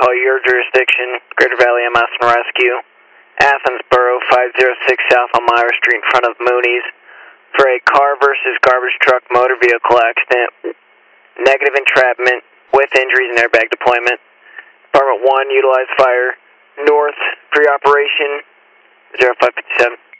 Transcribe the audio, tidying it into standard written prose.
call your jurisdiction, Greater Valley MS and Rescue, Athens Borough 506 South Elmira Street in front of Mooney's, for a car versus garbage truck motor vehicle accident, negative entrapment with injuries and airbag deployment. Department 1, utilize fire north, pre-operation 0557.